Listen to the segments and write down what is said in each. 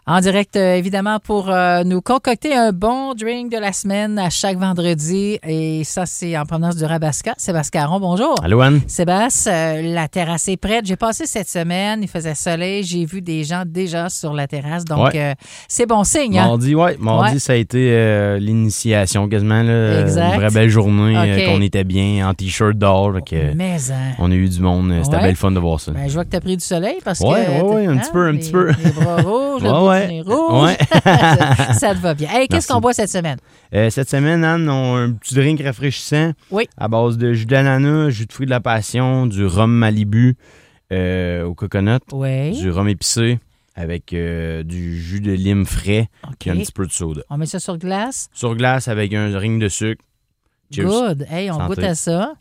En direct, évidemment, pour nous concocter un bon drink de la semaine à chaque vendredi. Et ça, c'est en provenance du Rabasca. Sébastien Caron, bonjour. Allô, Anne. Sébastien, la terrasse est prête. J'ai passé cette semaine, il faisait soleil. J'ai vu des gens déjà sur la terrasse. Donc, c'est bon signe. Mardi, Mardi, ça a été l'initiation quasiment. Là, exact. Une vraie belle journée, qu'on était bien en T-shirt dehors. Mais, on a eu du monde. C'était belle fun de voir ça. Ben, je vois que tu as pris du soleil parce que... Oui, un petit peu. Les bras rouges, le nez rouge. Ça te va bien. Hey, qu'est-ce qu'on boit cette semaine? Cette semaine, Anne, on a un petit drink rafraîchissant à base de jus d'ananas, jus de fruits de la passion, du rhum Malibu au coconut, du rhum épicé avec du jus de lime frais et un petit peu de soda. On met ça sur glace? Sur glace avec un ring de sucre. Cheers. Good. Hey, on goûte à ça.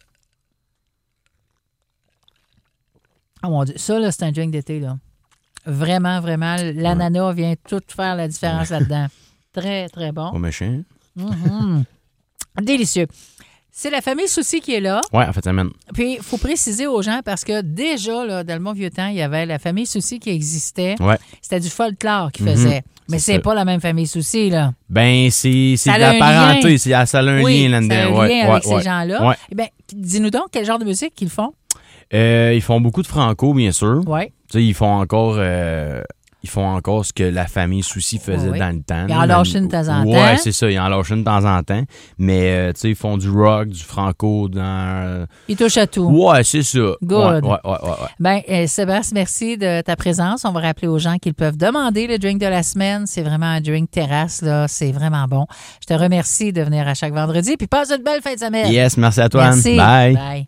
Oh mon Dieu, ça, là, c'est un drink d'été, là. Vraiment, vraiment. L'ananas vient tout faire la différence là-dedans. Très, très bon. Pas méchant. Délicieux. C'est la famille Soucy qui est là. Oui, en fait, ça mène. Puis, il faut préciser aux gens, parce que déjà, là, dans le bon vieux temps, il y avait la famille Soucy qui existait. Ouais. C'était du folklore qu'ils faisaient. Mais c'est pas la même famille Soucy, là. Ben, c'est de la parenté. Ça a un lien là-dedans. Ça a un lien avec ces gens-là. Ouais. Eh bien, dis-nous donc, quel genre de musique qu'ils font? Ils font beaucoup de franco, bien sûr. Oui. Tu sais, ils font encore ce que la famille Soucy faisait dans le temps. Ils en lâchent une de temps en temps. Oui, c'est ça. Ils en lâchent une de temps en temps. Mais, tu sais, ils font du rock, du franco. Ils touchent à tout. Ouais, c'est ça. Good. Ouais. Bien, Sébastien, merci de ta présence. On va rappeler aux gens qu'ils peuvent demander le drink de la semaine. C'est vraiment un drink terrasse, là. C'est vraiment bon. Je te remercie de venir à chaque vendredi. Puis passe une belle fin de semaine. Yes, merci à toi, merci. Anne. Bye. Bye.